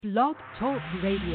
Blog Talk Radio.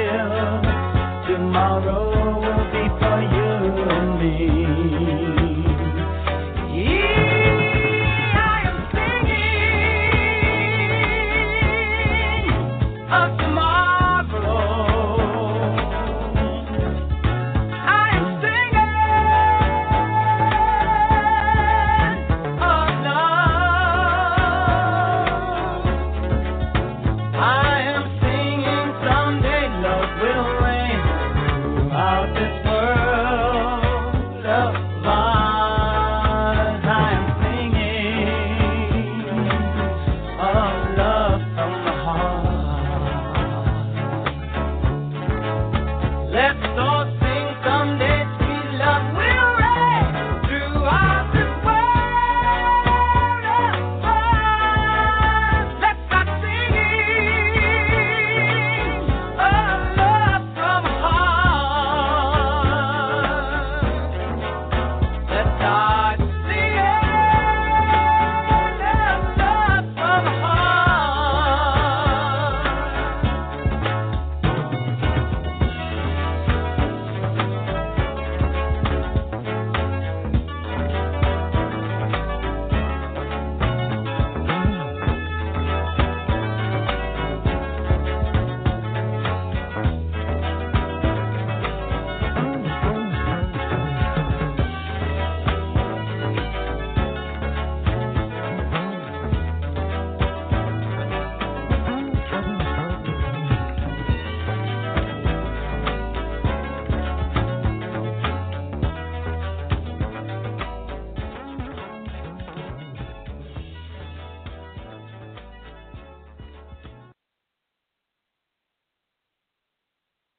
Tomorrow will be for you and me.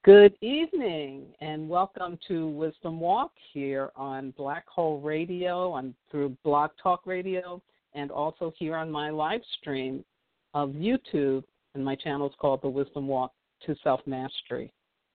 Good evening, and welcome to Wisdom Walk here on Black Hole Radio, through Blog Talk Radio, and also here on my live stream of YouTube, and my channel is called The Wisdom Walk to Self-Mastery.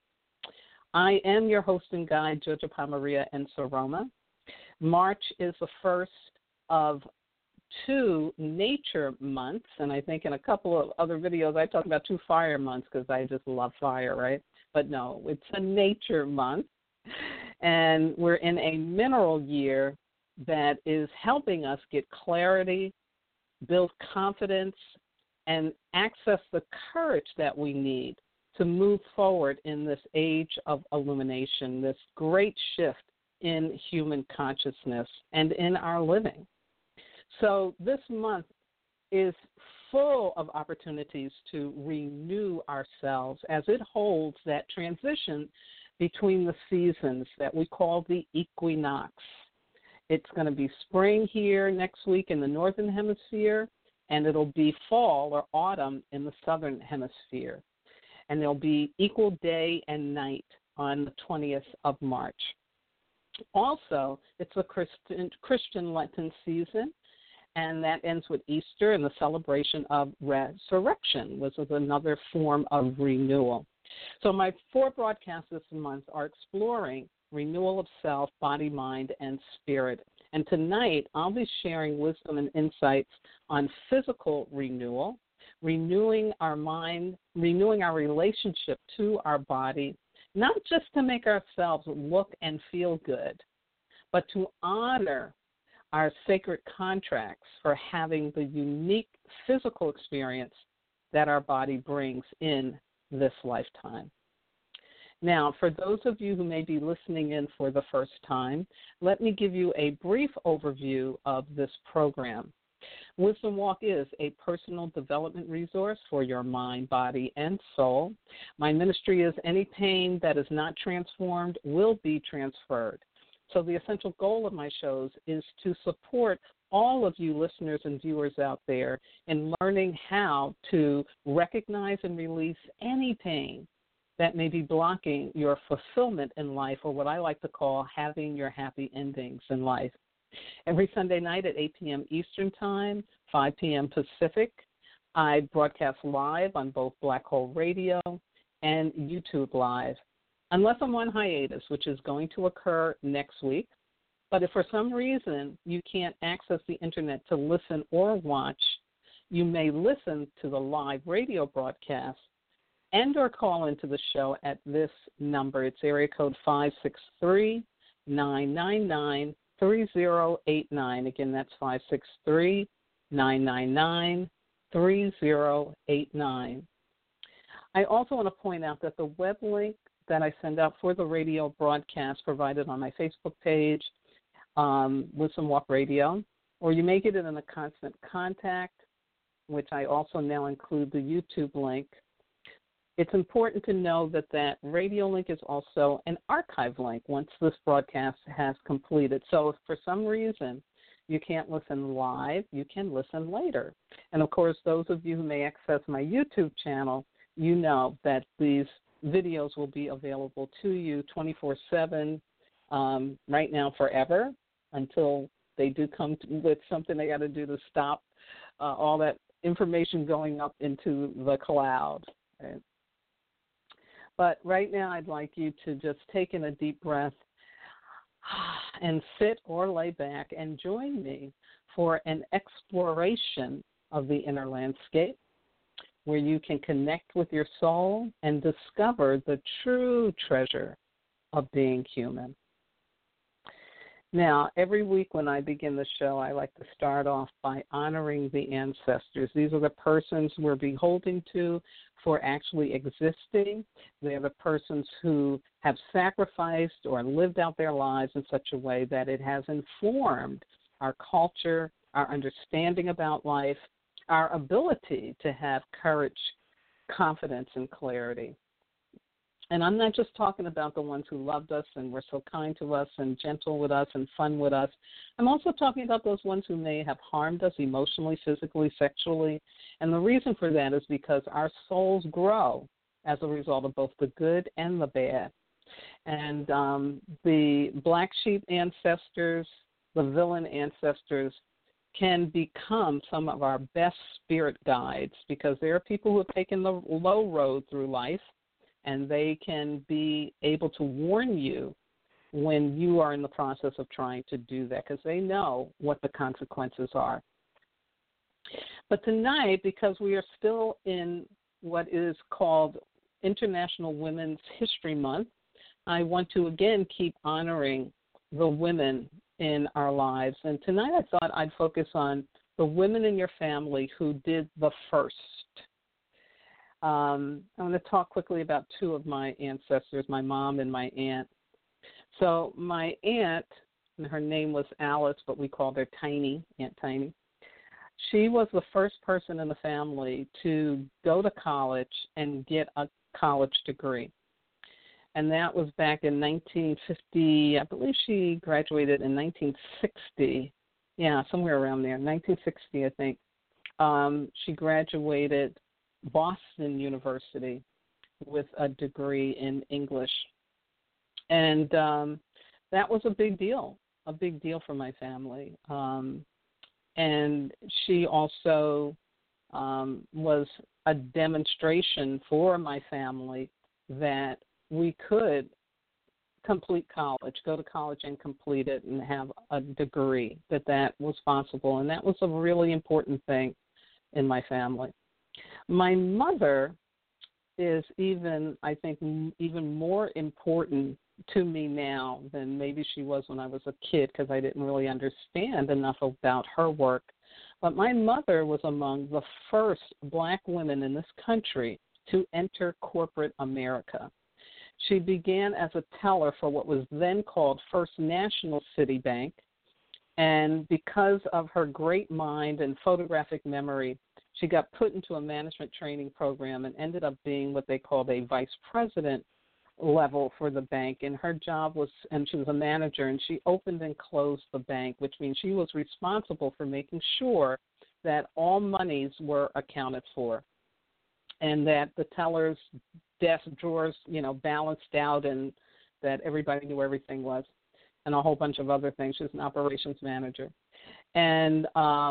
I am your host and guide, Jojopah Maria Nsoroma. March is the first of two nature months, and I think in a couple of other videos I talk about 2 fire months because I just love fire, right? But no, it's a nature month, and we're in a mineral year that is helping us get clarity, build confidence, and access the courage that we need to move forward in this age of illumination, this great shift in human consciousness and in our living. So this month is full of opportunities to renew ourselves as it holds that transition between the seasons that we call the equinox. It's going to be spring here next week in the northern hemisphere, and it'll be fall or autumn in the southern hemisphere. And there'll be equal day and night on the 20th of March. Also, it's a Christian Lenten season, and that ends with Easter and the celebration of resurrection, which is another form of renewal. So my 4 broadcasts this month are exploring renewal of self, body, mind, and spirit. And tonight I'll be sharing wisdom and insights on physical renewal, renewing our mind, renewing our relationship to our body, not just to make ourselves look and feel good, but to honor our sacred contracts for having the unique physical experience that our body brings in this lifetime. Now, for those of you who may be listening in for the first time, let me give you a brief overview of this program. Wisdom Walk is a personal development resource for your mind, body, and soul. My ministry is any pain that is not transformed will be transferred. So the essential goal of my shows is to support all of you listeners and viewers out there in learning how to recognize and release any pain that may be blocking your fulfillment in life, or what I like to call having your happy endings in life. Every Sunday night at 8 p.m. Eastern Time, 5 p.m. Pacific, I broadcast live on both Black Hole Radio and YouTube Live. Unless I'm on hiatus, which is going to occur next week. But if for some reason you can't access the Internet to listen or watch, you may listen to the live radio broadcast and or call into the show at this number. It's area code 563-999-3089. Again, that's 563-999-3089. I also want to point out that the web link that I send out for the radio broadcast provided on my Facebook page, Wisdom Walk Radio, or you may get it in a constant contact, which I also now include the YouTube link. It's important to know that that radio link is also an archive link once this broadcast has completed. So if for some reason you can't listen live, you can listen later. And, of course, those of you who may access my YouTube channel, you know that these videos will be available to you 24/7 right now forever until they do come with something they got to do to stop all that information going up into the cloud. Right? But right now I'd like you to just take in a deep breath and sit or lay back and join me for an exploration of the inner landscape, where you can connect with your soul and discover the true treasure of being human. Now, every week when I begin the show, I like to start off by honoring the ancestors. These are the persons we're beholden to for actually existing. They're the persons who have sacrificed or lived out their lives in such a way that it has informed our culture, our understanding about life, our ability to have courage, confidence, and clarity. And I'm not just talking about the ones who loved us and were so kind to us and gentle with us and fun with us. I'm also talking about those ones who may have harmed us emotionally, physically, sexually. And the reason for that is because our souls grow as a result of both the good and the bad. And the black sheep ancestors, the villain ancestors, can become some of our best spirit guides because there are people who have taken the low road through life, and they can be able to warn you when you are in the process of trying to do that because they know what the consequences are. But tonight, because we are still in what is called International Women's History Month, I want to again keep honoring the women in our lives. And tonight I thought I'd focus on the women in your family who did the first. I'm going to talk quickly about two of my ancestors, my mom and my aunt. So my aunt, and her name was Alice, but we called her Tiny, Aunt Tiny. She was the first person in the family to go to college and get a college degree. And that was back in 1950. I believe she graduated in 1960. Yeah, somewhere around there, 1960, I think. She graduated Boston University with a degree in English. And that was a big deal for my family. And she also was a demonstration for my family that we could complete college, go to college and complete it and have a degree, that was possible. And that was a really important thing in my family. My mother is I think, even more important to me now than maybe she was when I was a kid because I didn't really understand enough about her work. But my mother was among the first black women in this country to enter corporate America. She began as a teller for what was then called First National City Bank, and because of her great mind and photographic memory, she got put into a management training program and ended up being what they called a vice president level for the bank. And her job was, and she was a manager, and she opened and closed the bank, which means she was responsible for making sure that all monies were accounted for and that the teller's desk drawers, balanced out and that everybody knew everything was, and a whole bunch of other things. She was an operations manager. And,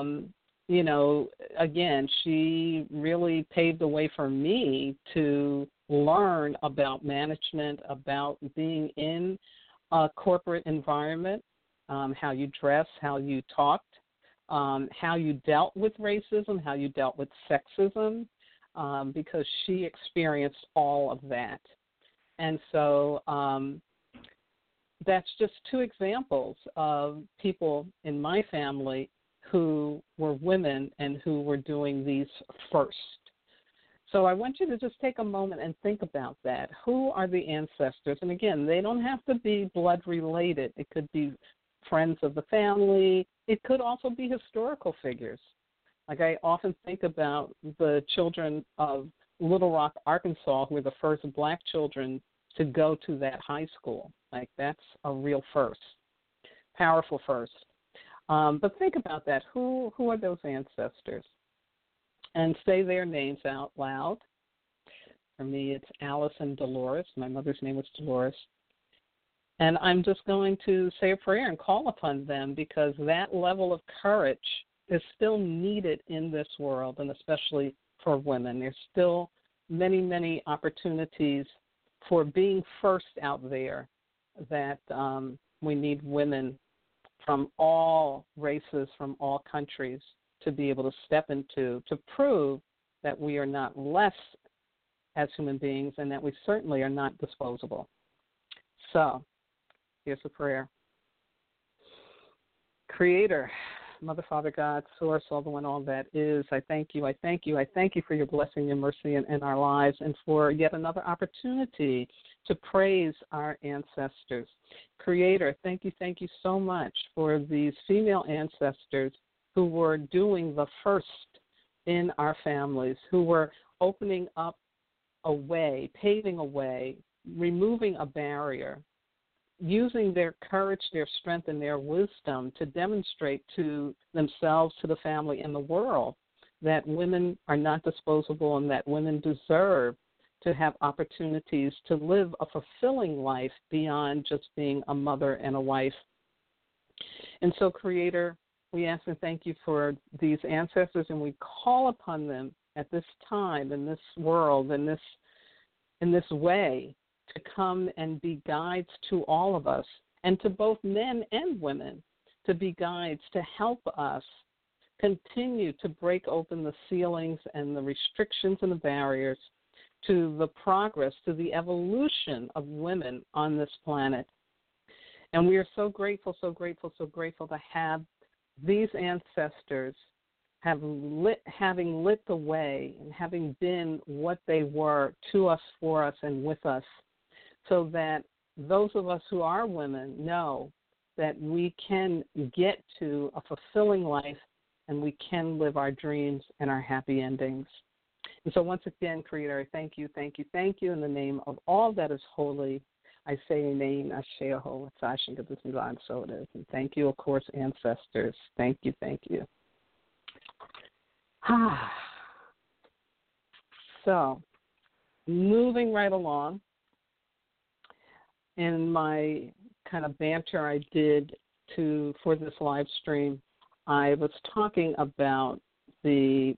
again, she really paved the way for me to learn about management, about being in a corporate environment, how you dress, how you talked, how you dealt with racism, how you dealt with sexism, because she experienced all of that. And so that's just two examples of people in my family who were women and who were doing these first. So I want you to just take a moment and think about that. Who are the ancestors? And again, they don't have to be blood related. It could be friends of the family. It could also be historical figures. Like I often think about the children of Little Rock, Arkansas, who were the first black children to go to that high school. Like that's a real first, powerful first. But think about that. Who are those ancestors? And say their names out loud. For me, it's Alice and Dolores. My mother's name was Dolores. And I'm just going to say a prayer and call upon them because that level of courage is still needed in this world, and especially for women. There's still many, many opportunities for being first out there that we need women from all races, from all countries, to be able to step into, to prove that we are not less as human beings and that we certainly are not disposable. So, here's a prayer. Creator, Mother, Father, God, Source, all the one, all that is, I thank you. I thank you. I thank you for your blessing and mercy in our lives and for yet another opportunity to praise our ancestors. Creator, thank you so much for these female ancestors who were doing the first in our families, who were opening up a way, paving a way, removing a barrier, using their courage, their strength, and their wisdom to demonstrate to themselves, to the family, and the world that women are not disposable and that women deserve to have opportunities to live a fulfilling life beyond just being a mother and a wife. And so, Creator, we ask and thank you for these ancestors, and we call upon them at this time, in this world, in this way, to come and be guides to all of us, and to both men and women, to be guides to help us continue to break open the ceilings and the restrictions and the barriers to the progress, to the evolution of women on this planet. And we are so grateful, so grateful, so grateful to have these ancestors having lit the way and having been what they were to us, for us, and with us, so that those of us who are women know that we can get to a fulfilling life and we can live our dreams and our happy endings. And so once again, Creator, I thank you, thank you, thank you in the name of all that is holy. I say Amen, Asheho, Sashinga, this is on, so it is. And thank you, of course, ancestors. Thank you, thank you. So, moving right along, in my kind of banter I did for this live stream, I was talking about the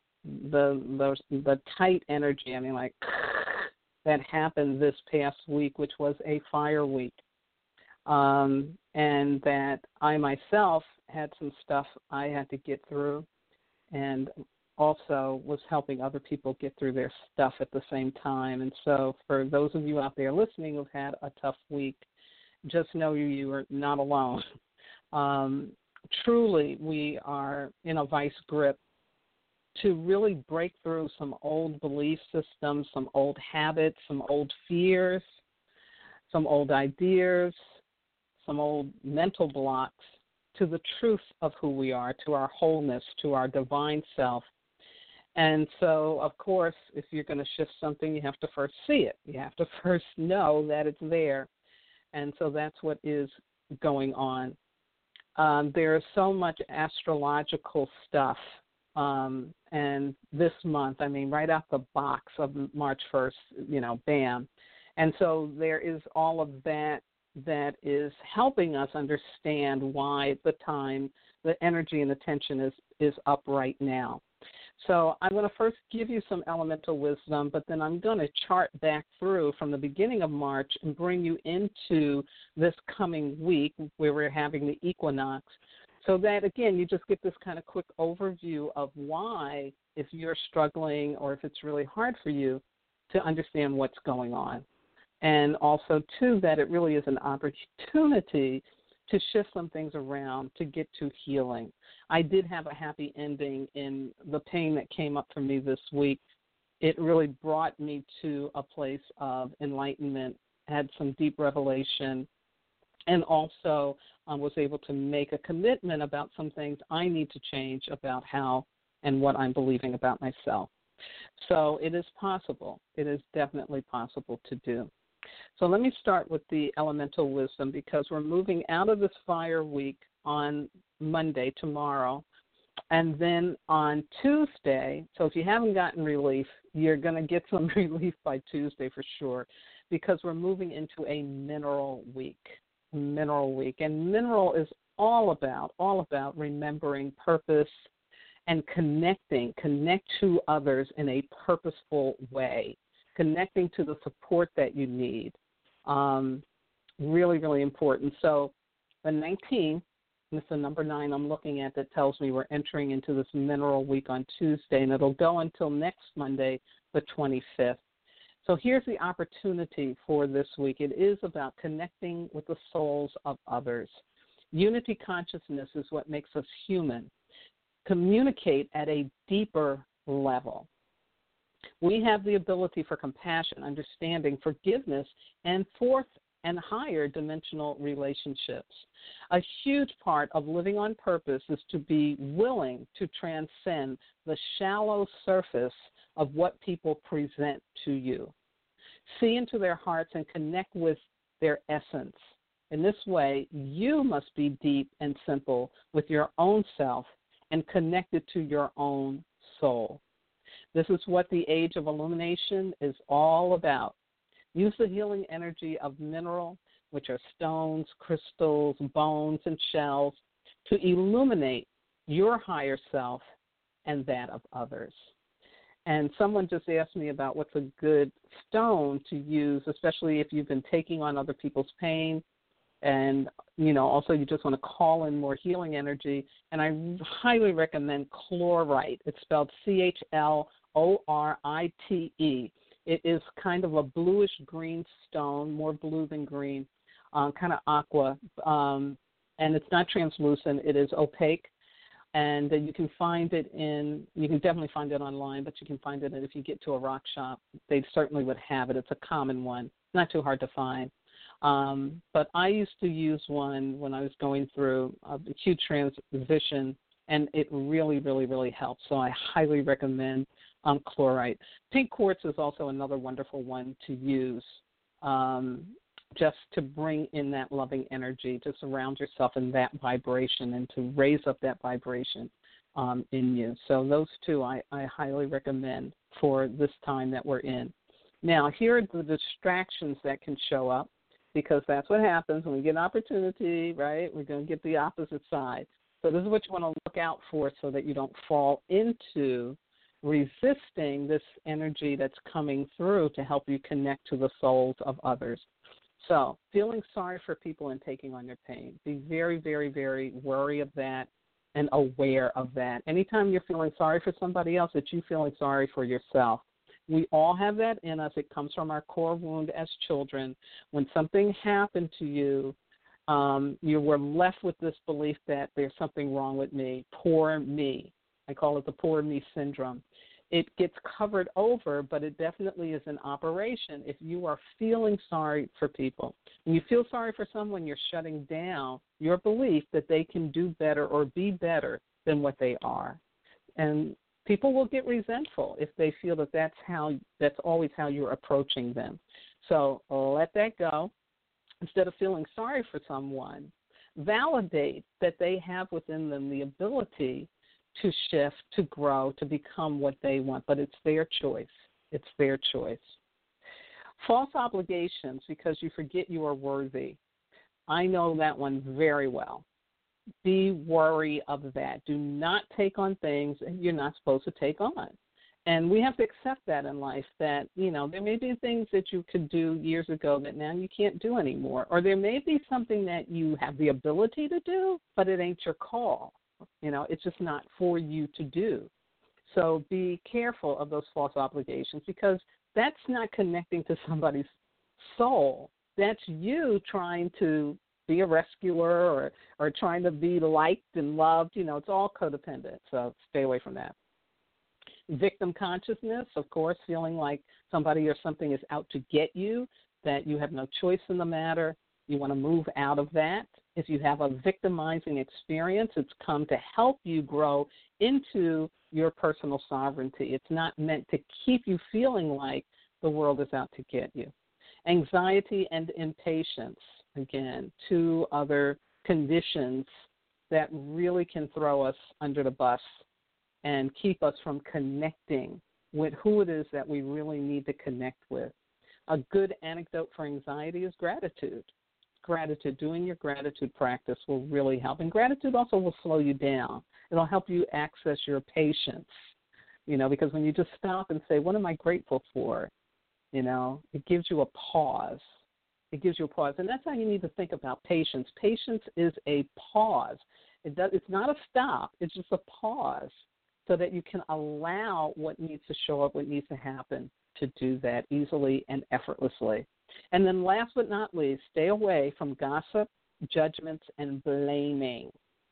tight energy, I mean, like, that happened this past week, which was a fire week, and that I myself had some stuff I had to get through, and also was helping other people get through their stuff at the same time. And so for those of you out there listening who've had a tough week, just know you are not alone. Truly, we are in a vice grip to really break through some old belief systems, some old habits, some old fears, some old ideas, some old mental blocks to the truth of who we are, to our wholeness, to our divine self. And so, of course, if you're going to shift something, you have to first see it. You have to first know that it's there. And so that's what is going on. There is so much astrological stuff. And this month, I mean, right out the box of March 1st, bam. And so there is all of that is helping us understand why the energy and the tension is up right now. So I'm going to first give you some elemental wisdom, but then I'm going to chart back through from the beginning of March and bring you into this coming week where we're having the equinox, so that, again, you just get this kind of quick overview of why, if you're struggling or if it's really hard for you, to understand what's going on. And also, too, that it really is an opportunity to shift some things around to get to healing. I did have a happy ending in the pain that came up for me this week. It really brought me to a place of enlightenment, had some deep revelation, and also was able to make a commitment about some things I need to change about how and what I'm believing about myself. So it is possible. It is definitely possible to do. So let me start with the elemental wisdom, because we're moving out of this fire week on Monday, tomorrow, and then on Tuesday. So if you haven't gotten relief, you're going to get some relief by Tuesday for sure, because we're moving into a mineral week. And mineral is all about remembering purpose and connect to others in a purposeful way, connecting to the support that you need. Really, really important. So the 19th, this is the number 9 I'm looking at that tells me we're entering into this mineral week on Tuesday, and it'll go until next Monday, the 25th. So here's the opportunity for this week. It is about connecting with the souls of others. Unity consciousness is what makes us human. Communicate at a deeper level. We have the ability for compassion, understanding, forgiveness, and fourth and higher dimensional relationships. A huge part of living on purpose is to be willing to transcend the shallow surface of what people present to you. See into their hearts and connect with their essence. In this way, you must be deep and simple with your own self and connected to your own soul. This is what the age of illumination is all about. Use the healing energy of mineral, which are stones, crystals, bones, and shells, to illuminate your higher self and that of others. And someone just asked me about what's a good stone to use, especially if you've been taking on other people's pain, and, also you just want to call in more healing energy. And I highly recommend chlorite. It's spelled Chlorite. It is kind of a bluish-green stone, more blue than green, kind of aqua, and it's not translucent. It is opaque. And you can find it you can definitely find it online, but you can find it if you get to a rock shop. They certainly would have it. It's a common one, not too hard to find. But I used to use one when I was going through a acute transition, and it really, really, really helped. So I highly recommend chlorite. Pink quartz is also another wonderful one to use. Just to bring in that loving energy, to surround yourself in that vibration and to raise up that vibration in you. So those two I highly recommend for this time that we're in. Now, here are the distractions that can show up, because that's what happens when we get an opportunity, right? We're going to get the opposite side. So this is what you want to look out for so that you don't fall into resisting this energy that's coming through to help you connect to the souls of others. So feeling sorry for people and taking on their pain. Be very, very, very wary of that and aware of that. Anytime you're feeling sorry for somebody else, it's you feeling sorry for yourself. We all have that in us. It comes from our core wound as children. When something happened to you, you were left with this belief that there's something wrong with me, poor me. I call it the poor me syndrome. It gets covered over, but it definitely is an operation if you are feeling sorry for people. When you feel sorry for someone, you're shutting down your belief that they can do better or be better than what they are. And people will get resentful if they feel that that's always how you're approaching them. So let that go. Instead of feeling sorry for someone, validate that they have within them the ability to shift, to grow, to become what they want. But it's their choice. It's their choice. False obligations because you forget you are worthy. I know that one very well. Be wary of that. Do not take on things you're not supposed to take on. And we have to accept that in life, that, there may be things that you could do years ago that now you can't do anymore. Or there may be something that you have the ability to do, but it ain't your call. It's just not for you to do. So be careful of those false obligations, because that's not connecting to somebody's soul. That's you trying to be a rescuer or trying to be liked and loved. It's all codependent, so stay away from that. Victim consciousness, of course, feeling like somebody or something is out to get you, that you have no choice in the matter. You want to move out of that. If you have a victimizing experience, it's come to help you grow into your personal sovereignty. It's not meant to keep you feeling like the world is out to get you. Anxiety and impatience, again, two other conditions that really can throw us under the bus and keep us from connecting with who it is that we really need to connect with. A good antidote for anxiety is gratitude. Gratitude, doing your gratitude practice will really help. And gratitude also will slow you down. It'll help you access your patience, because when you just stop and say, what am I grateful for? It gives you a pause. It gives you a pause. And that's how you need to think about patience. Patience is a pause. It's not a stop. It's just a pause so that you can allow what needs to show up, what needs to happen, to do that easily and effortlessly. And then last but not least, stay away from gossip, judgments, and blaming.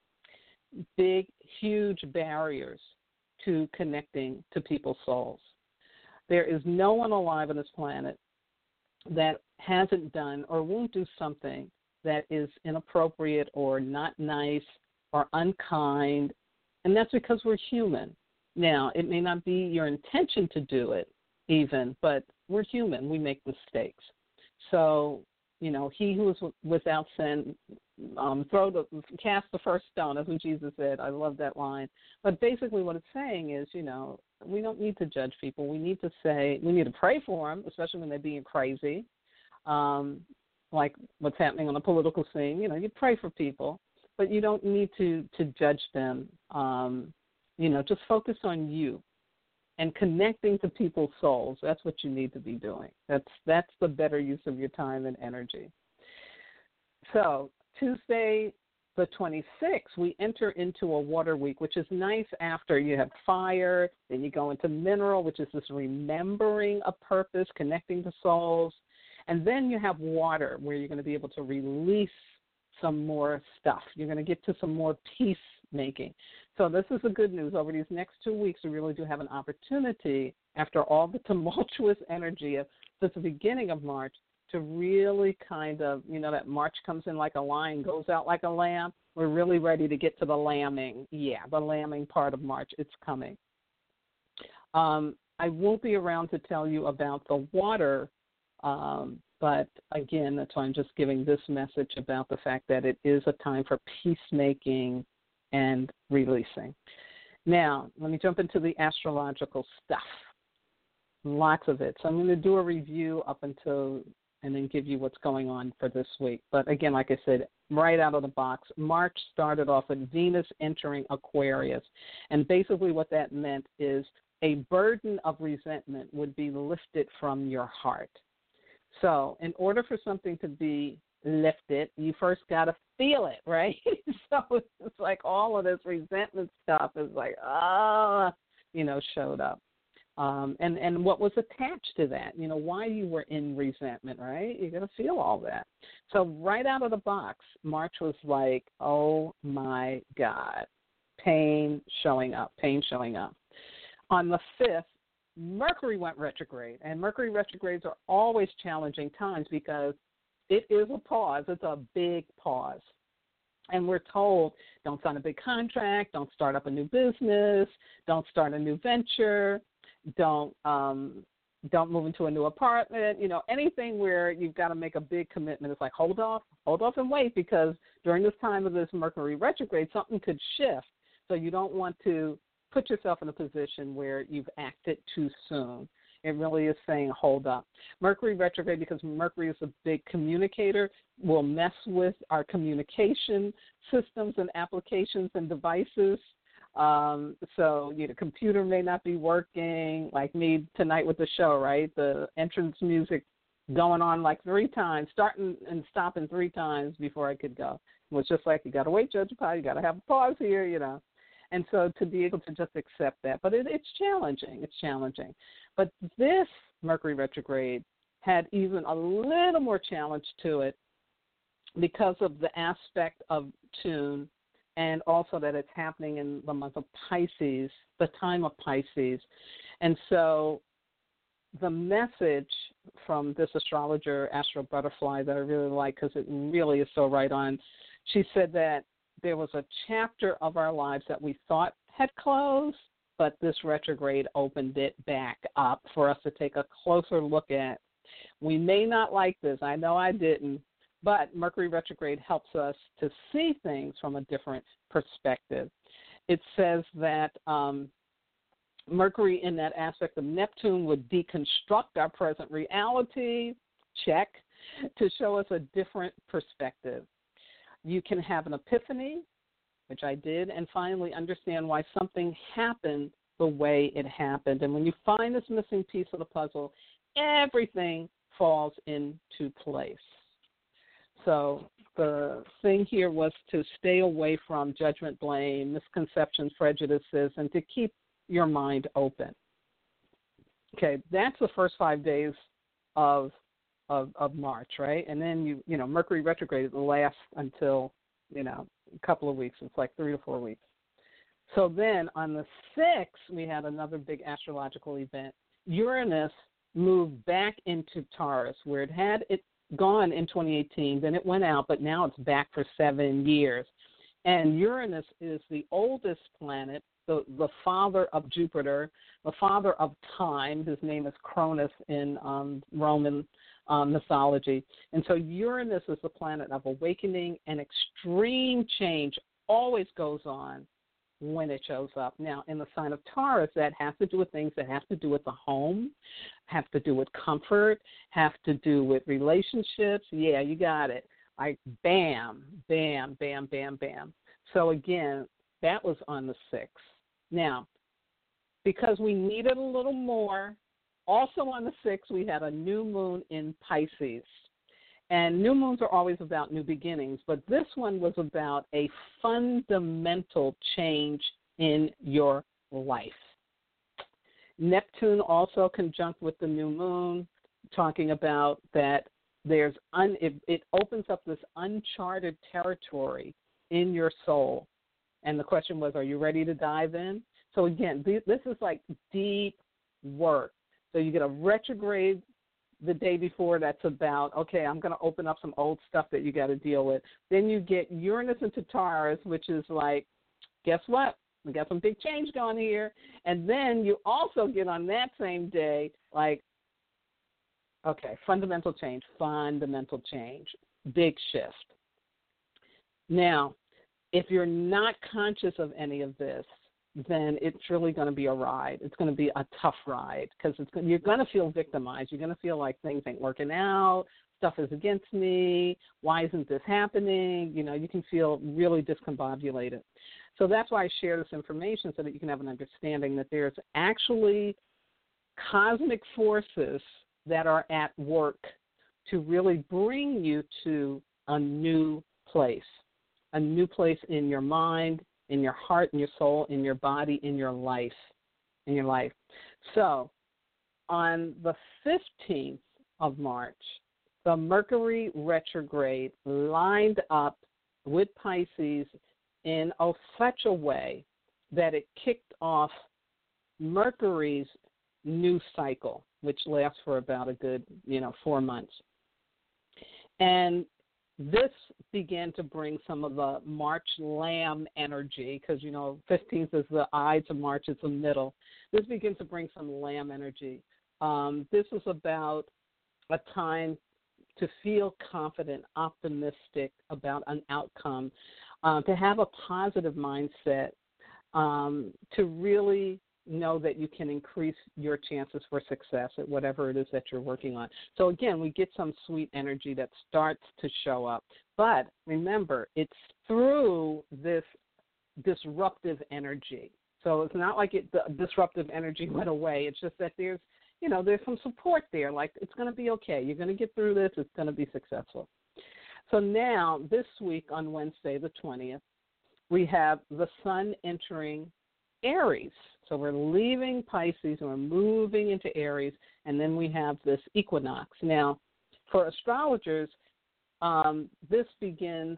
Big, huge barriers to connecting to people's souls. There is no one alive on this planet that hasn't done or won't do something that is inappropriate or not nice or unkind, and that's because we're human. Now, it may not be your intention to do it even, but we're human. We make mistakes. So he who is without sin, cast the first stone. That's what Jesus said. I love that line. But basically what it's saying is, we don't need to judge people. We need to pray for them, especially when they're being crazy, like what's happening on the political scene. You pray for people, but you don't need to judge them. Just focus on you and connecting to people's souls. That's what you need to be doing. That's the better use of your time and energy. So Tuesday the 26th, we enter into a water week, which is nice after you have fire, then you go into mineral, which is this remembering a purpose, connecting to souls, and then you have water where you're going to be able to release some more stuff. You're going to get to some more peacemaking. So this is the good news. Over these next 2 weeks, we really do have an opportunity, after all the tumultuous energy since the beginning of March, to really kind of, that March comes in like a lion, goes out like a lamb. We're really ready to get to the lambing. Yeah, the lambing part of March. It's coming. I won't be around to tell you about the water, but again, that's why I'm just giving this message about the fact that it is a time for peacemaking and releasing. Now, let me jump into the astrological stuff. Lots of it. So I'm going to do a review and then give you what's going on for this week. But again, like I said, right out of the box, March started off with Venus entering Aquarius. And basically what that meant is a burden of resentment would be lifted from your heart. So in order for something to be lifted, you first got to feel it, right? So it's like all of this resentment stuff is like, showed up. And what was attached to that, why you were in resentment, right? You're going to feel all that. So right out of the box, March was like, oh, my God, pain showing up. On the 5th, Mercury went retrograde, and Mercury retrogrades are always challenging times because it is a pause. It's a big pause. And we're told, don't sign a big contract, don't start up a new business, don't start a new venture, don't move into a new apartment, anything where you've got to make a big commitment. It's like, hold off and wait, because during this time of this Mercury retrograde, something could shift. So you don't want to put yourself in a position where you've acted too soon. It really is saying hold up. Mercury retrograde, because Mercury is a big communicator, will mess with our communication systems and applications and devices. So the computer may not be working, like me tonight with the show, right? The entrance music going on like 3 times, starting and stopping 3 times before I could go. It was just like, you got to wait, Judge Pie, you got to have a pause here, And so to be able to just accept that. But it's challenging. It's challenging. But this Mercury retrograde had even a little more challenge to it because of the aspect of Tune, and also that it's happening in the month of Pisces, the time of Pisces. And so the message from this astrologer, Astro Butterfly, that I really like because it really is so right on, she said that there was a chapter of our lives that we thought had closed, but this retrograde opened it back up for us to take a closer look at. We may not like this. I know I didn't. But Mercury retrograde helps us to see things from a different perspective. It says that Mercury in that aspect of Neptune would deconstruct our present reality, check, to show us a different perspective. You can have an epiphany, which I did, and finally understand why something happened the way it happened. And when you find this missing piece of the puzzle, everything falls into place. So the thing here was to stay away from judgment, blame, misconceptions, prejudices, and to keep your mind open. Okay, that's the first 5 days of March, right? And then Mercury retrograde will last until a couple of weeks. It's like 3 to 4 weeks. So then on the 6th, we had another big astrological event. Uranus moved back into Taurus, where it had gone in 2018, then it went out, but now it's back for 7 years. And Uranus is the oldest planet, the father of Jupiter, the father of time. His name is Cronus in Roman mythology. And so Uranus is the planet of awakening, and extreme change always goes on when it shows up. Now, in the sign of Taurus, that has to do with things that have to do with the home, have to do with comfort, have to do with relationships. Yeah, you got it. Like bam, bam, bam, bam, bam. So again, that was on the 6th. Now, because we needed a little more, also on the 6th, we had a new moon in Pisces. And new moons are always about new beginnings, but this one was about a fundamental change in your life. Neptune also conjunct with the new moon, talking about that it opens up this uncharted territory in your soul. And the question was, are you ready to dive in? So again, this is like deep work. So you get a retrograde the day before that's about, okay, I'm going to open up some old stuff that you got to deal with. Then you get Uranus into Taurus, which is like, guess what? We got some big change going here. And then you also get on that same day, like, okay, fundamental change, big shift. Now, if you're not conscious of any of this, then it's really going to be a ride. It's going to be a tough ride because you're going to feel victimized. You're going to feel like things ain't working out, stuff is against me, why isn't this happening? You know, you can feel really discombobulated. So that's why I share this information so that you can have an understanding that there's actually cosmic forces that are at work to really bring you to a new place in your mind, in your heart, in your soul, in your body, in your life. So on the 15th of March, the Mercury retrograde lined up with Pisces in such a way that it kicked off Mercury's new cycle, which lasts for about a good, 4 months. And this began to bring some of the March Lamb energy because, 15th is the Ides of March, it's the middle. This begins to bring some Lamb energy. This is about a time to feel confident, optimistic about an outcome, to have a positive mindset, to really know that you can increase your chances for success at whatever it is that you're working on. So again, we get some sweet energy that starts to show up. But remember, it's through this disruptive energy. So it's not like the disruptive energy went away. It's just that there's some support there. Like, it's going to be okay. You're going to get through this. It's going to be successful. So now, this week on Wednesday, the 20th, we have the sun entering Aries. So we're leaving Pisces and we're moving into Aries, and then we have this equinox. Now, for astrologers, Aries begins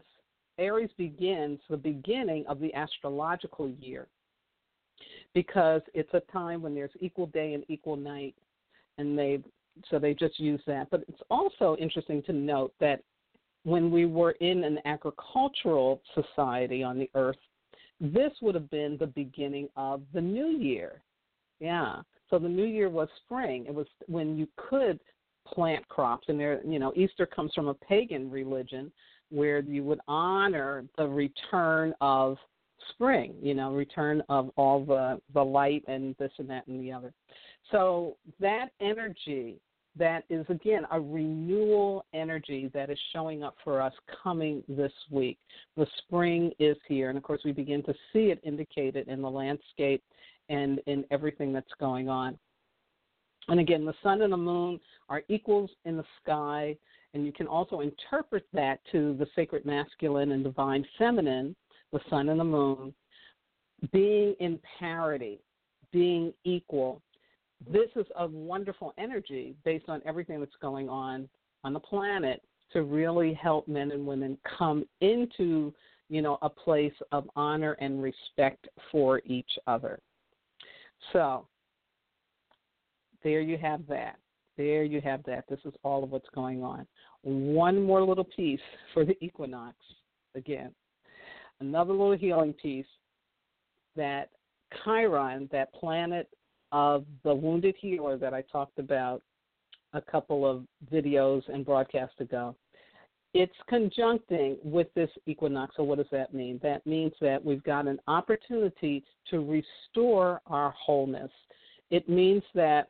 the beginning of the astrological year because it's a time when there's equal day and equal night, and they just use that. But it's also interesting to note that when we were in an agricultural society on the earth, this would have been the beginning of the new year. Yeah. So the new year was spring. It was when you could plant crops. And Easter comes from a pagan religion where you would honor the return of spring, return of all the light and this and that and the other. So that energy, that is, again, a renewal energy that is showing up for us coming this week. The spring is here, and, of course, we begin to see it indicated in the landscape and in everything that's going on. And, again, the sun and the moon are equals in the sky, and you can also interpret that to the sacred masculine and divine feminine, the sun and the moon, being in parity, being equal. This is a wonderful energy based on everything that's going on the planet to really help men and women come into, a place of honor and respect for each other. So there you have that. This is all of what's going on. One more little piece for the equinox. Again, another little healing piece, that Chiron, that planet of the wounded healer that I talked about a couple of videos and broadcasts ago. It's conjuncting with this equinox. So what does that mean? That means that we've got an opportunity to restore our wholeness. It means that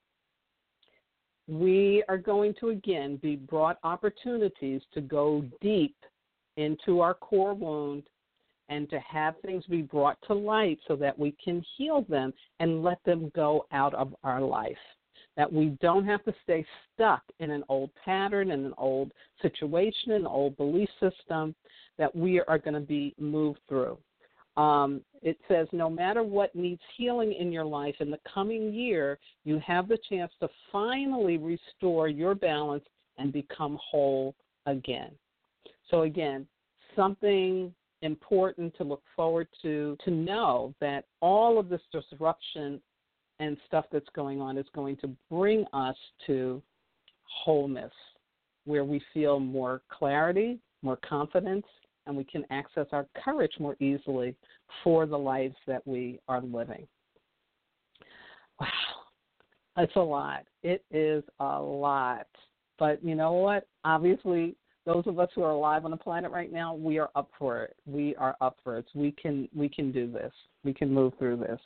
we are going to, again, be brought opportunities to go deep into our core wound and to have things be brought to light so that we can heal them and let them go out of our life. That we don't have to stay stuck in an old pattern, in an old situation, an old belief system, that we are going to be moved through. It says no matter what needs healing in your life in the coming year, you have the chance to finally restore your balance and become whole again. So again, something important to look forward to know that all of this disruption and stuff that's going on is going to bring us to wholeness, where we feel more clarity, more confidence, and we can access our courage more easily for the lives that we are living. Wow, it's a lot. It is a lot. But you know what? Obviously, those of us who are alive on the planet right now, we are up for it. We are up for it. We can do this. We can move through this.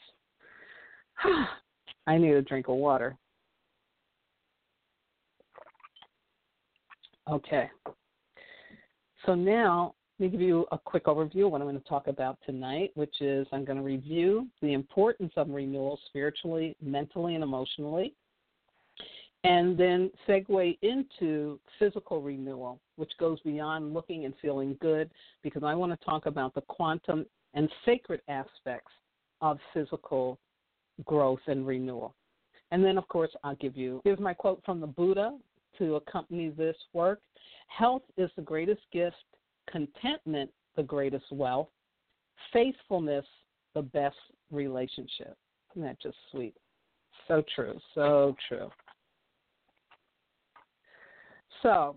I need a drink of water. Okay. So now, let me give you a quick overview of what I'm going to talk about tonight, which is I'm going to review the importance of renewal spiritually, mentally, and emotionally, and then segue into physical renewal, which goes beyond looking and feeling good, because I want to talk about the quantum and sacred aspects of physical growth and renewal. And then, of course, here's my quote from the Buddha to accompany this work. Health is the greatest gift, contentment the greatest wealth, faithfulness the best relationship. Isn't that just sweet? So true, so true. So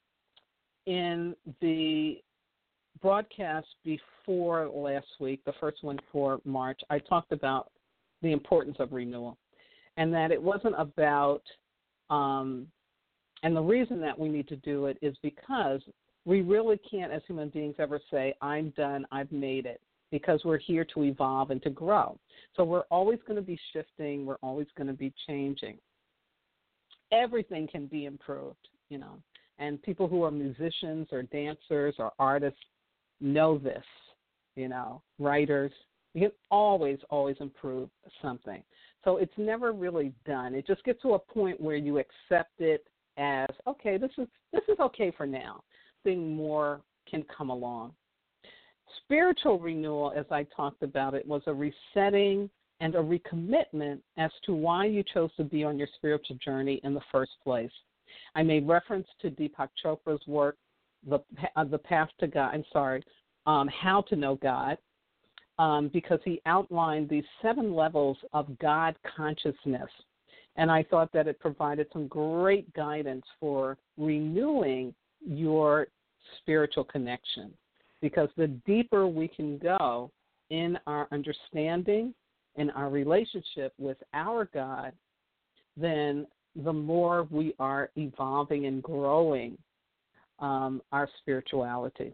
in the broadcast before last week, the first one for March, I talked about the importance of renewal, and that it wasn't about, and the reason that we need to do it is because we really can't, as human beings, ever say, I'm done, I've made it, because we're here to evolve and to grow. So we're always going to be shifting, we're always going to be changing. Everything can be improved, and people who are musicians or dancers or artists know this, writers. You can always improve something. So it's never really done. It just gets to a point where you accept it as, okay, this is okay for now. Something more can come along. Spiritual renewal, as I talked about it, was a resetting and a recommitment as to why you chose to be on your spiritual journey in the first place. I made reference to Deepak Chopra's work, The Path to God, How to Know God, because he outlined these 7 levels of God consciousness. And I thought that it provided some great guidance for renewing your spiritual connection, because the deeper we can go in our understanding, in our relationship with our God, then the more we are evolving and growing our spirituality.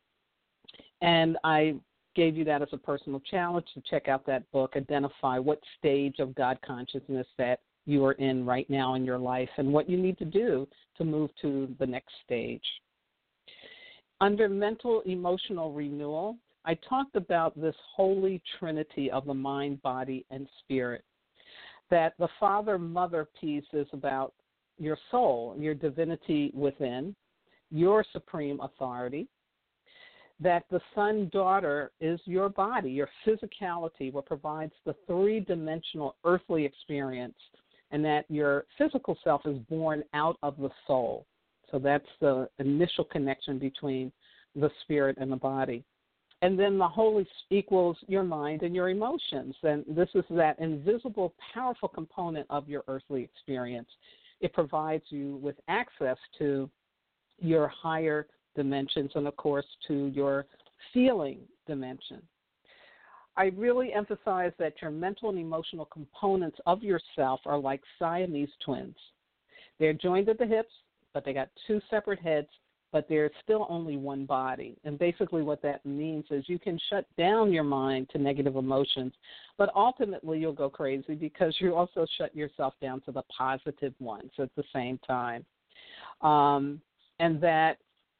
And I gave you that as a personal challenge to check out that book, identify what stage of God consciousness that you are in right now in your life and what you need to do to move to the next stage. Under mental emotional renewal, I talked about this holy trinity of the mind, body, and spirit, that the father-mother piece is about your soul, your divinity within, your supreme authority, that the son-daughter is your body, your physicality, what provides the 3-dimensional earthly experience, and that your physical self is born out of the soul. So that's the initial connection between the spirit and the body. And then the holy equals your mind and your emotions. And this is that invisible, powerful component of your earthly experience. It provides you with access to your higher dimensions and, of course, to your feeling dimension. I really emphasize that your mental and emotional components of yourself are like Siamese twins, They're joined at the hips, but they got two separate heads, but there's still only one body. And basically what that means is you can shut down your mind to negative emotions, but ultimately you'll go crazy because you also shut yourself down to the positive ones at the same time. And that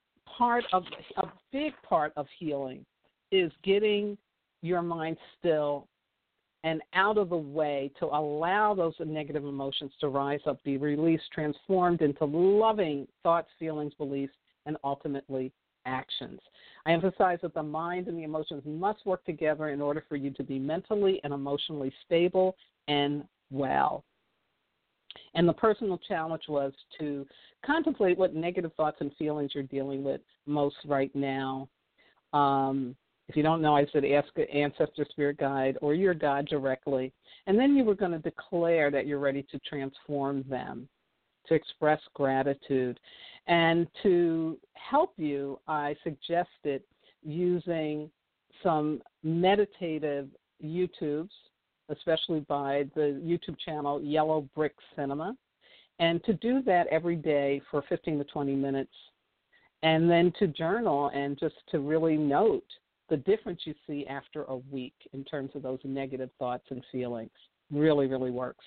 a big part of healing is getting your mind still and out of the way to allow those negative emotions to rise up, be released, transformed into loving thoughts, feelings, beliefs, and ultimately actions. I emphasize that the mind and the emotions must work together in order for you to be mentally and emotionally stable and well. And the personal challenge was to contemplate what negative thoughts and feelings you're dealing with most right now. If you don't know, I said ask an ancestor, spirit guide, or your God directly. And then you were going to declare that you're ready to transform them, to express gratitude. And to help you, I suggested using some meditative YouTubes, especially by the YouTube channel Yellow Brick Cinema, and to do that every day for 15 to 20 minutes, and then to journal and just to really note the difference you see after a week in terms of those negative thoughts and feelings. Really, really works.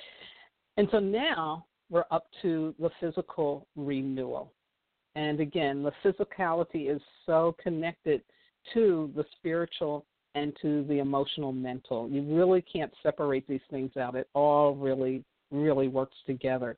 And so now we're up to the physical renewal. And again, the physicality is so connected to the spiritual and to the emotional, mental. You really can't separate these things out. It all really, really works together.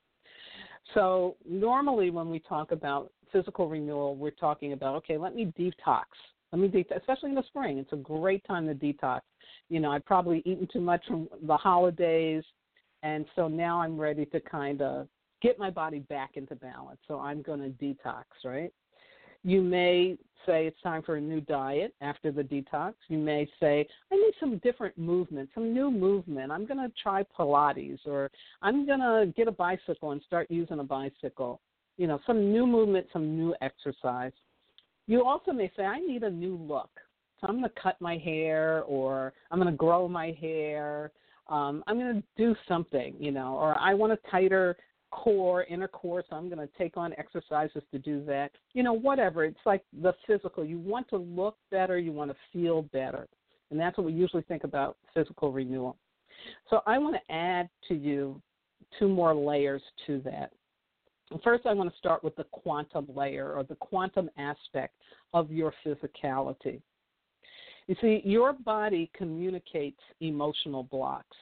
So normally when we talk about physical renewal, we're talking about, okay, let me detox. Especially in the spring. It's a great time to detox. You know, I've probably eaten too much from the holidays, and so now I'm ready to kind of get my body back into balance. So I'm going to detox, right? You may say it's time for a new diet after the detox. You may say, I need some different movement, some new movement. I'm going to try Pilates, or I'm going to get a bicycle and start using a bicycle. You know, some new movement, some new exercise. You also may say, I need a new look. So I'm going to cut my hair, or I'm going to grow my hair. I'm going to do something, you know, or I want a tighter core, inner core, so I'm going to take on exercises to do that. You know, whatever. It's like the physical. You want to look better. You want to feel better. And that's what we usually think about physical renewal. So I want to add to you two more layers to that. First, I want to start with the quantum layer, or the quantum aspect of your physicality. You see, your body communicates emotional blocks.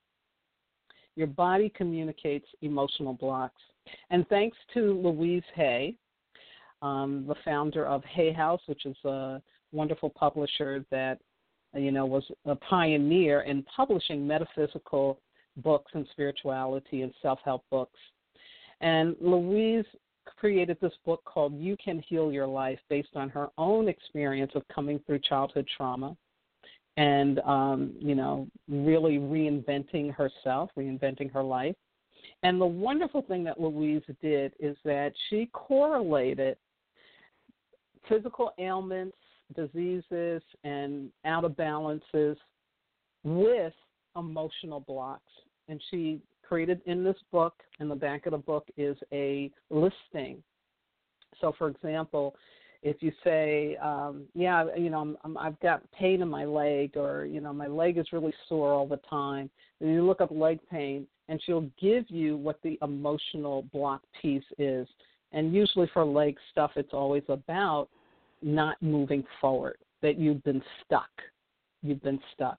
Your body communicates emotional blocks. And thanks to Louise Hay, the founder of Hay House, which is a wonderful publisher that, you know, was a pioneer in publishing metaphysical books and spirituality and self-help books. And Louise created this book called You Can Heal Your Life, based on her own experience of coming through childhood trauma and, you know, really reinventing herself, reinventing her life. And the wonderful thing that Louise did is that she correlated physical ailments, diseases, and out of balances with emotional blocks. And she created in this book, in the back of the book, is a listing. So, for example, if you say, I've got pain in my leg, or, you know, my leg is really sore all the time, then you look up leg pain, and she'll give you what the emotional block piece is. And usually for leg stuff, it's always about not moving forward, that you've been stuck. You've been stuck.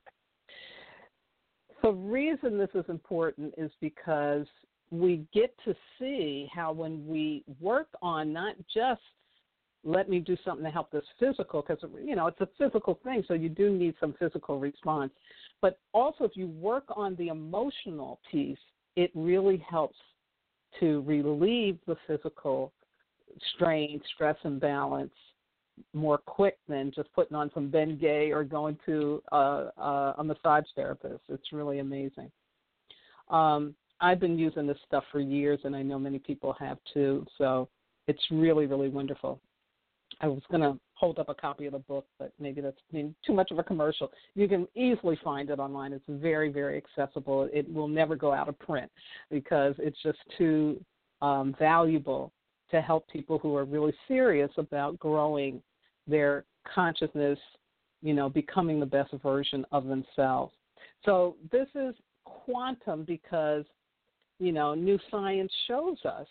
The reason this is important is because we get to see how when we work on not just let me do something to help this physical, because, you know, it's a physical thing, so you do need some physical response. But also if you work on the emotional piece, it really helps to relieve the physical strain, stress, and balance more quick than just putting on some Bengay or going to a massage therapist. It's really amazing. I've been using this stuff for years, and I know many people have too, so it's really, really wonderful. I was going to hold up a copy of the book, but maybe that's too much of a commercial. You can easily find it online. It's very, very accessible. It will never go out of print because it's just too valuable to help people who are really serious about growing their consciousness, becoming the best version of themselves. So this is quantum because, new science shows us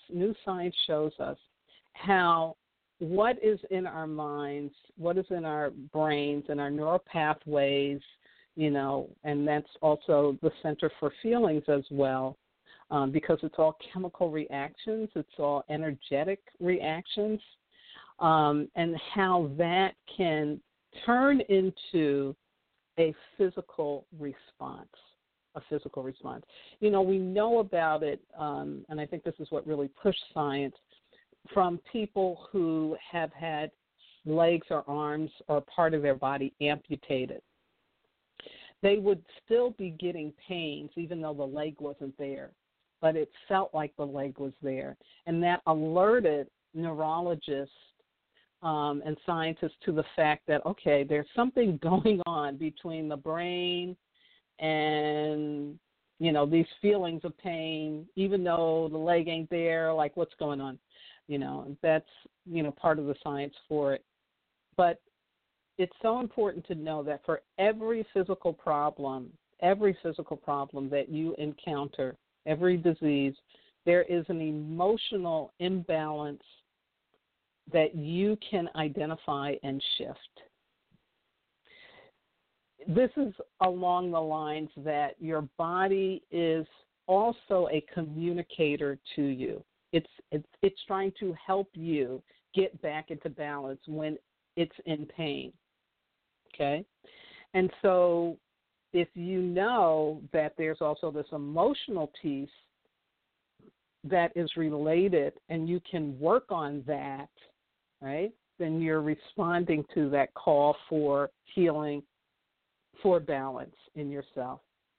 how what is in our minds, what is in our brains and our neural pathways, and that's also the center for feelings as well, because it's all chemical reactions, it's all energetic reactions, and how that can turn into a physical response. We know about it, and I think this is what really pushed science, from people who have had legs or arms or part of their body amputated. They would still be getting pains even though the leg wasn't there, but it felt like the leg was there. And that alerted neurologists and scientists to the fact that, okay, there's something going on between the brain and, these feelings of pain, even though the leg ain't there, like what's going on? That's, part of the science for it. But it's so important to know that for every physical problem that you encounter, every disease, there is an emotional imbalance that you can identify and shift. This is along the lines that your body is also a communicator to you. It's trying to help you get back into balance when it's in pain, okay? And so if you know that there's also this emotional piece that is related and you can work on that, right, then you're responding to that call for healing, for balance in yourself.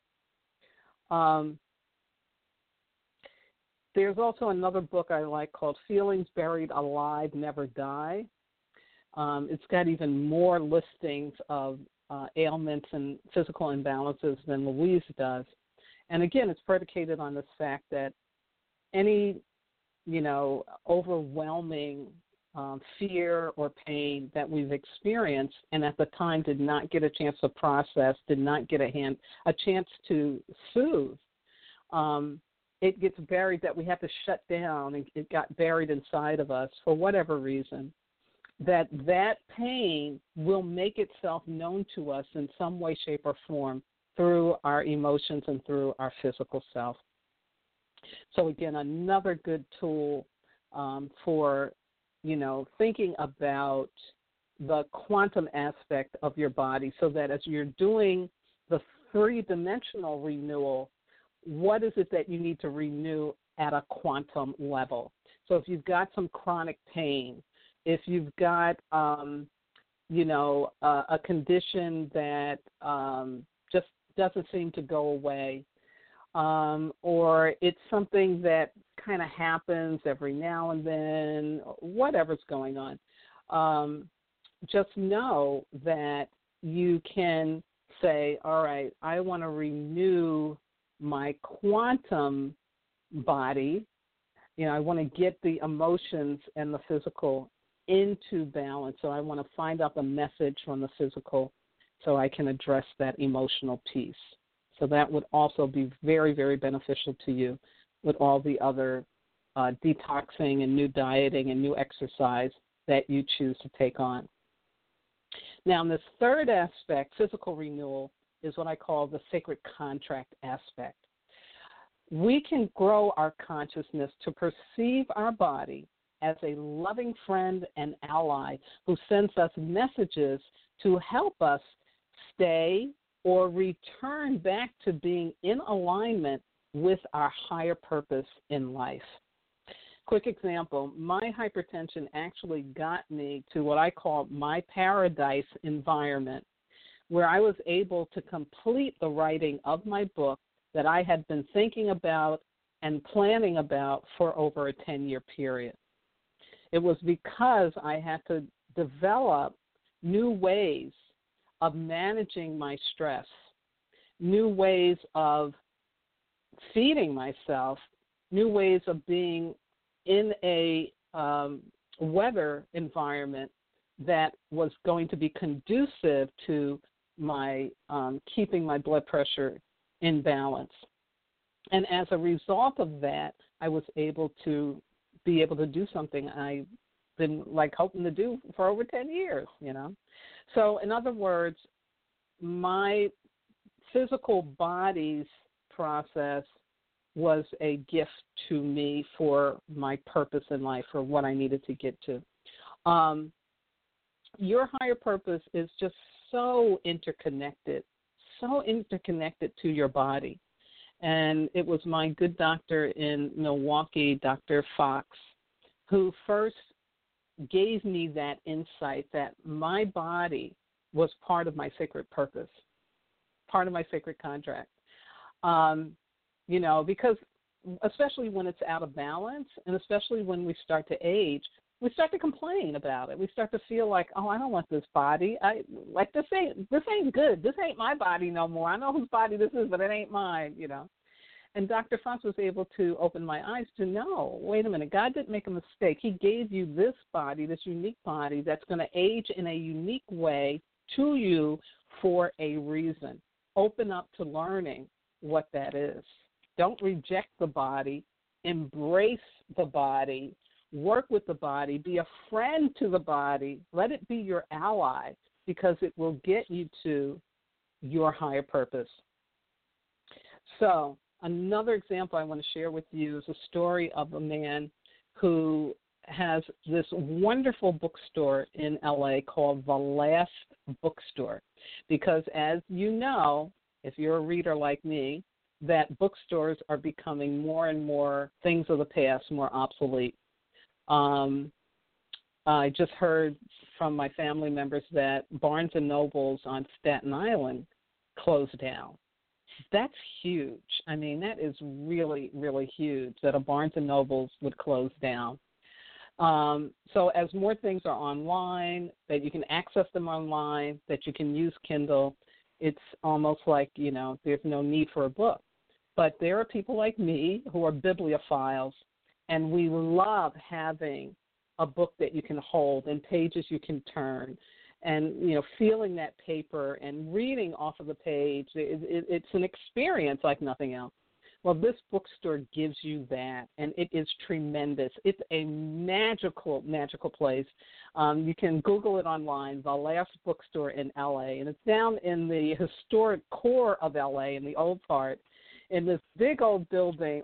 There's also another book I like called Feelings Buried Alive, Never Die. It's got even more listings of ailments and physical imbalances than Louise does. And again, it's predicated on this fact that any, overwhelming fear or pain that we've experienced and at the time did not get a chance to process, did not get a chance to soothe, it gets buried, that we have to shut down, and it got buried inside of us for whatever reason, that pain will make itself known to us in some way, shape, or form through our emotions and through our physical self. So again, another good tool for, thinking about the quantum aspect of your body, so that as you're doing the three-dimensional renewal, what is it that you need to renew at a quantum level? So if you've got some chronic pain, if you've got, a condition that just doesn't seem to go away, or it's something that kind of happens every now and then, whatever's going on, just know that you can say, all right, I want to renew my quantum body. I want to get the emotions and the physical into balance. So I want to find out the message from the physical so I can address that emotional piece. So that would also be very, very beneficial to you with all the other detoxing and new dieting and new exercise that you choose to take on. Now, in this third aspect, physical renewal, is what I call the sacred contract aspect. We can grow our consciousness to perceive our body as a loving friend and ally who sends us messages to help us stay or return back to being in alignment with our higher purpose in life. Quick example, my hypertension actually got me to what I call my paradise environment, where I was able to complete the writing of my book that I had been thinking about and planning about for over a 10-year period. It was because I had to develop new ways of managing my stress, new ways of feeding myself, new ways of being in a weather environment that was going to be conducive to my keeping my blood pressure in balance. And as a result of that, I was able to do something I've been hoping to do for over 10 years, So in other words, my physical body's process was a gift to me for my purpose in life, for what I needed to get to. Your higher purpose is just so interconnected to your body. And it was my good doctor in Milwaukee, Dr. Fox, who first gave me that insight that my body was part of my sacred purpose, part of my sacred contract. Because especially when it's out of balance, and especially when we start to age, we start to complain about it. We start to feel like, oh, I don't want this body. This ain't good. This ain't my body no more. I know whose body this is, but it ain't mine, And Dr. Fox was able to open my eyes to know, wait a minute, God didn't make a mistake. He gave you this body, this unique body that's going to age in a unique way to you for a reason. Open up to learning what that is. Don't reject the body. Embrace the body. Work with the body. Be a friend to the body. Let it be your ally, because it will get you to your higher purpose. So another example I want to share with you is a story of a man who has this wonderful bookstore in L.A. called The Last Bookstore, because as you know, if you're a reader like me, that bookstores are becoming more and more things of the past, more obsolete. I just heard from my family members that Barnes & Nobles on Staten Island closed down. That's huge. I mean, that is really, really huge that a Barnes & Nobles would close down. So as more things are online, that you can access them online, that you can use Kindle, it's almost like, there's no need for a book. But there are people like me who are bibliophiles, and we love having a book that you can hold and pages you can turn, and feeling that paper and reading off of the page. It's an experience like nothing else. Well, this bookstore gives you that, and it is tremendous. It's a magical, magical place. You can Google it online, The Last Bookstore in L.A., and it's down in the historic core of L.A., in the old part, in this big old building,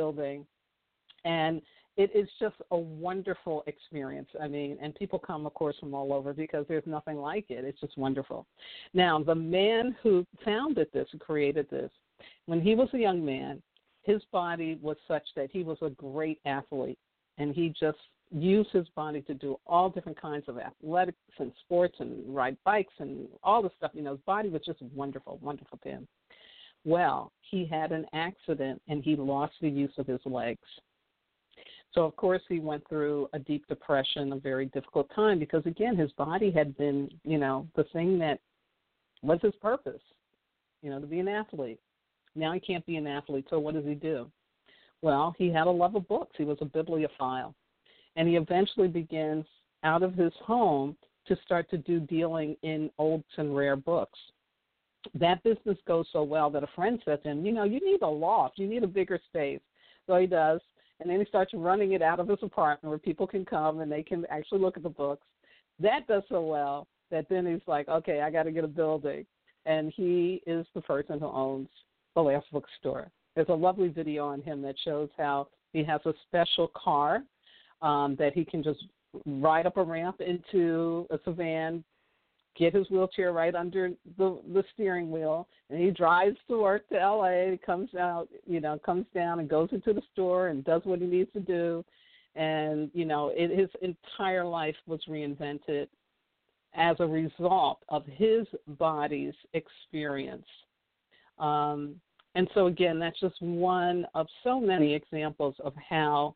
and it is just a wonderful experience. I mean, and people come, of course, from all over because there's nothing like it. It's just wonderful. Now, the man who founded this, who created this, when he was a young man, his body was such that he was a great athlete, and he just used his body to do all different kinds of athletics and sports and ride bikes and all the stuff. His body was just wonderful, wonderful to him. Well, he had an accident, and he lost the use of his legs. So, of course, he went through a deep depression, a very difficult time, because, again, his body had been, the thing that was his purpose, to be an athlete. Now he can't be an athlete, so what does he do? Well, he had a love of books. He was a bibliophile. And he eventually begins, out of his home, to start to do dealing in old and rare books. That business goes so well that a friend said to him, you need a loft. You need a bigger space. So he does. And then he starts running it out of his apartment where people can come and they can actually look at the books. That does so well that then he's like, okay, I got to get a building. And he is the person who owns The Last Bookstore. There's a lovely video on him that shows how he has a special car that he can just ride up a ramp into a van, get his wheelchair right under the steering wheel, and he drives to work to L.A., comes down and goes into the store and does what he needs to do. And, his entire life was reinvented as a result of his body's experience. And so, again, that's just one of so many examples of how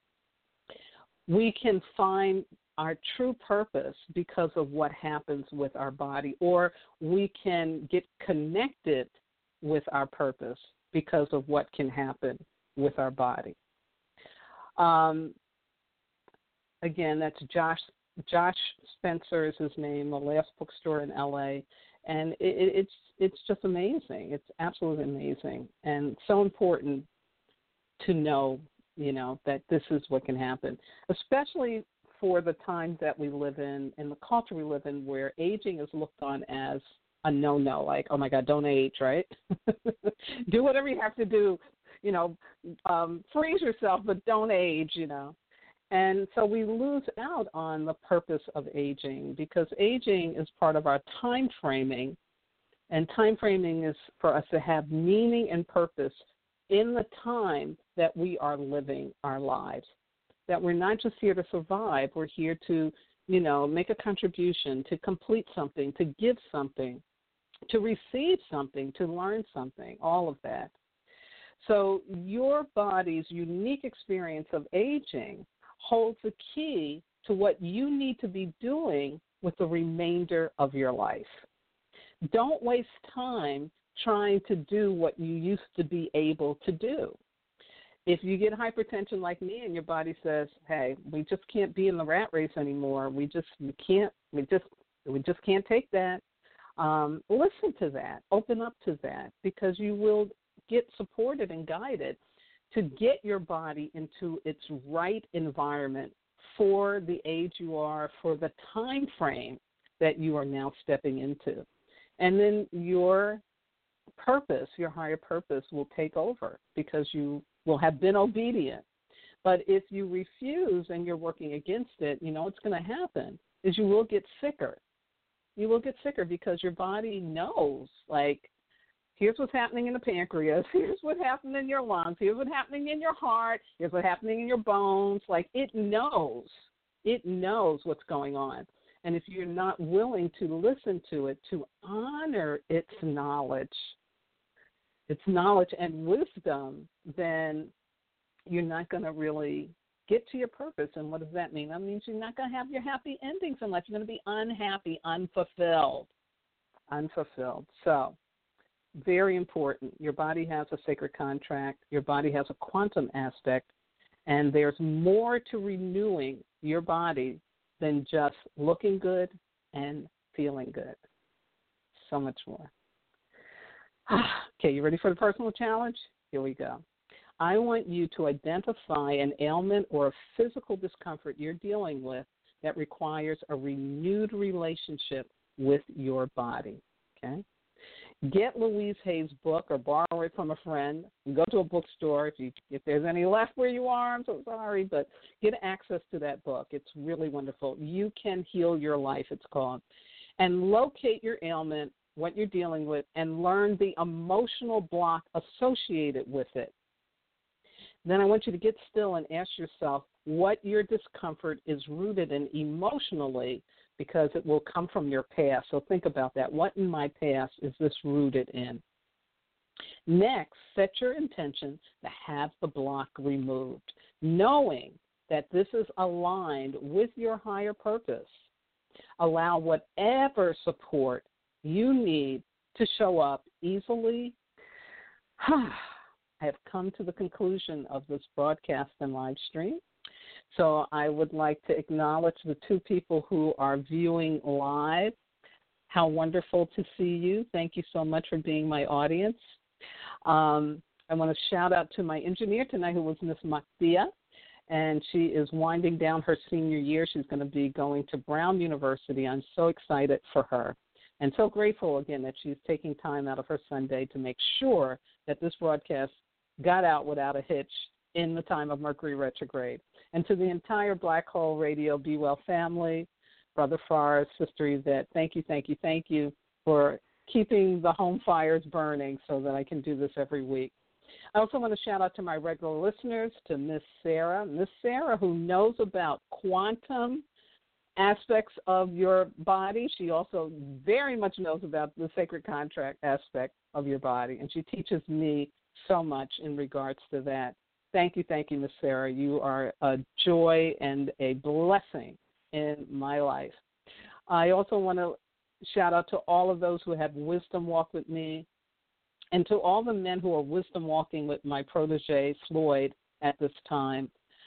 we can find our true purpose because of what happens with our body, or we can get connected with our purpose because of what can happen with our body. again, that's Josh Spencer is his name, the last bookstore in L.A., and it's just amazing. It's absolutely amazing, and so important to know, that this is what can happen, especially for the times that we live in and the culture we live in, where aging is looked on as a no-no, like, oh my God, don't age, right? Do whatever you have to do, freeze yourself, but don't age, And so we lose out on the purpose of aging, because aging is part of our time framing, and time framing is for us to have meaning and purpose in the time that we are living our lives, that we're not just here to survive, we're here to, make a contribution, to complete something, to give something, to receive something, to learn something, all of that. So your body's unique experience of aging holds the key to what you need to be doing with the remainder of your life. Don't waste time trying to do what you used to be able to do. If you get hypertension like me and your body says, hey, we just can't be in the rat race anymore, we just can't take that, listen to that, open up to that, because you will get supported and guided to get your body into its right environment for the age you are, for the time frame that you are now stepping into. And then your purpose, your higher purpose, will take over, because you will have been obedient. But if you refuse and you're working against it, what's going to happen is you will get sicker. You will get sicker because your body knows, like, here's what's happening in the pancreas, here's what's happening in your lungs, here's what's happening in your heart, here's what's happening in your bones. Like, it knows what's going on. And if you're not willing to listen to it, to honor its knowledge and wisdom, then you're not going to really get to your purpose. And what does that mean? That means you're not going to have your happy endings in life. You're going to be unhappy, unfulfilled. So, very important. Your body has a sacred contract. Your body has a quantum aspect. And there's more to renewing your body than just looking good and feeling good. So much more. Okay, you ready for the personal challenge? Here we go. I want you to identify an ailment or a physical discomfort you're dealing with that requires a renewed relationship with your body, okay? Get Louise Hay's book or borrow it from a friend. Go to a bookstore. If there's any left where you are, I'm so sorry, but get access to that book. It's really wonderful. You Can Heal Your Life, it's called. And locate your ailment, what you're dealing with, and learn the emotional block associated with it. Then I want you to get still and ask yourself what your discomfort is rooted in emotionally, because it will come from your past. So think about that. What in my past is this rooted in? Next, set your intention to have the block removed, knowing that this is aligned with your higher purpose. Allow whatever support you need to show up easily. I have come to the conclusion of this broadcast and live stream. So I would like to acknowledge the two people who are viewing live. How wonderful to see you. Thank you so much for being my audience. I want to shout out to my engineer tonight, who was Miss Makdia, and she is winding down her senior year. She's going to be going to Brown University. I'm so excited for her and so grateful, again, that she's taking time out of her Sunday to make sure that this broadcast got out without a hitch in the time of Mercury retrograde. And to the entire Black Hole Radio Be Well family, Brother Forrest, Sister Yvette, thank you for keeping the home fires burning so that I can do this every week. I also want to shout out to my regular listeners, to Miss Sarah, who knows about quantum aspects of your body. She also very much knows about the sacred contract aspect of your body, and she teaches me so much in regards to that. Thank you, Miss Sarah. You are a joy and a blessing in my life. I also want to shout out to all of those who have wisdom walk with me, and to all the men who are wisdom walking with my protege, Floyd, at this time.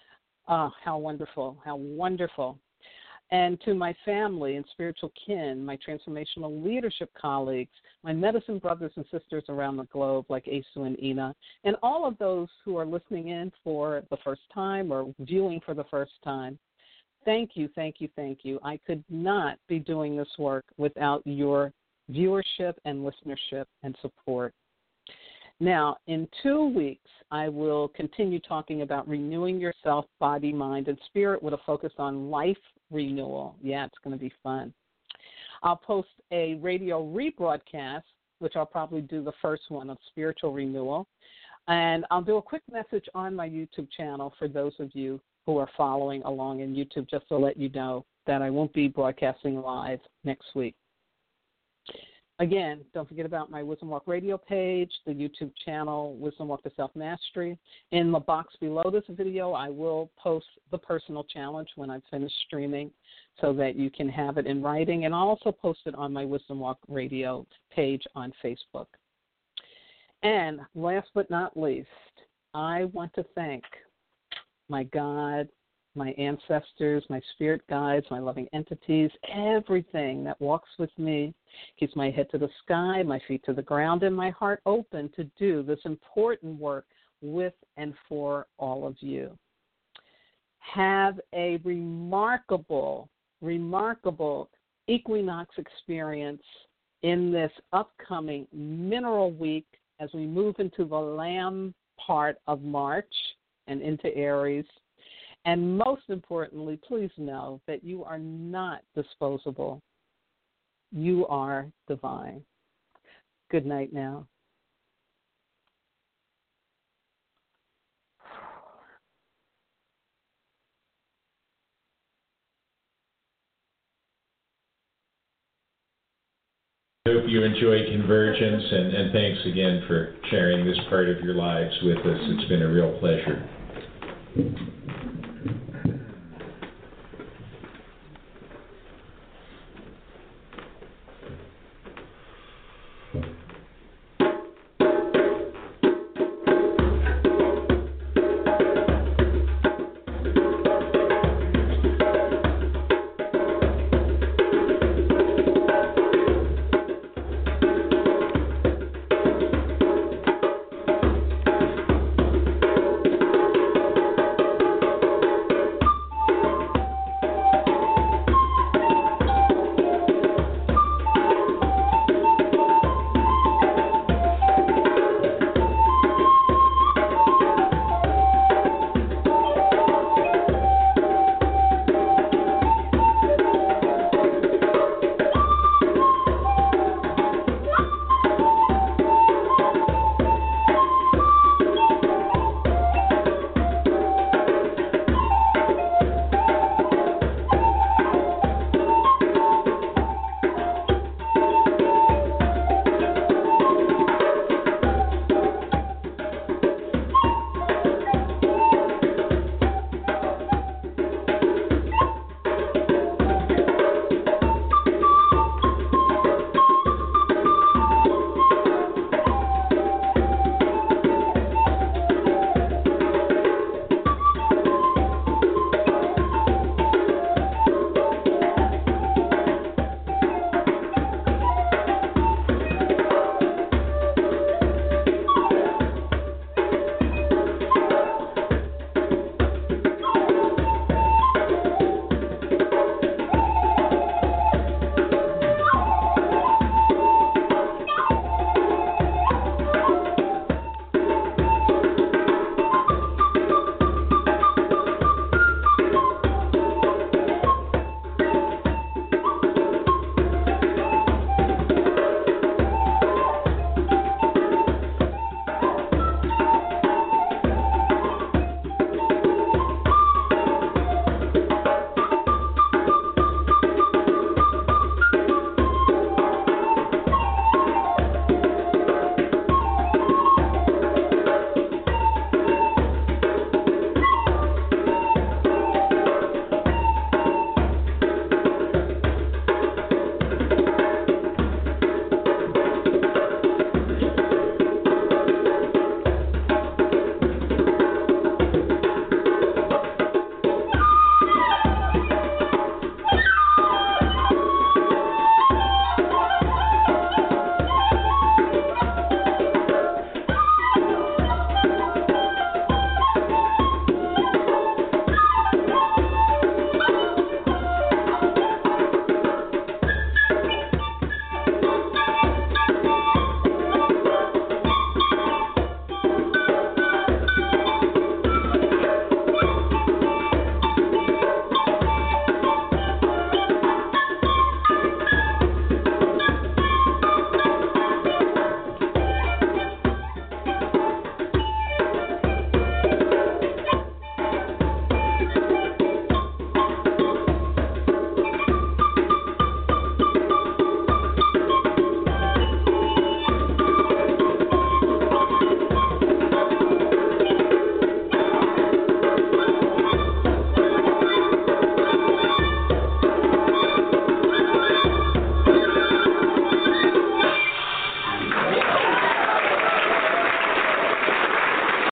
Oh, how wonderful, how wonderful. And to my family and spiritual kin, my transformational leadership colleagues, my medicine brothers and sisters around the globe like Asu and Ina, and all of those who are listening in for the first time or viewing for the first time, thank you, thank you, thank you. I could not be doing this work without your viewership and listenership and support. Now, in 2 weeks, I will continue talking about renewing yourself, body, mind, and spirit with a focus on life renewal. Yeah, it's going to be fun. I'll post a radio rebroadcast, which I'll probably do the first one of spiritual renewal. And I'll do a quick message on my YouTube channel for those of you who are following along in YouTube, just to let you know that I won't be broadcasting live next week. Again, don't forget about my Wisdom Walk radio page, the YouTube channel, Wisdom Walk to Self-Mastery. In the box below this video, I will post the personal challenge when I've finished streaming so that you can have it in writing. And I'll also post it on my Wisdom Walk radio page on Facebook. And last but not least, I want to thank my God, my ancestors, my spirit guides, my loving entities, everything that walks with me, keeps my head to the sky, my feet to the ground, and my heart open to do this important work with and for all of you. Have a remarkable, remarkable equinox experience in this upcoming mineral week as we move into the Lamb part of March and into Aries. And most importantly, please know that you are not disposable. You are divine. Good night now. I hope you enjoyed Convergence, and thanks again for sharing this part of your lives with us. It's been a real pleasure.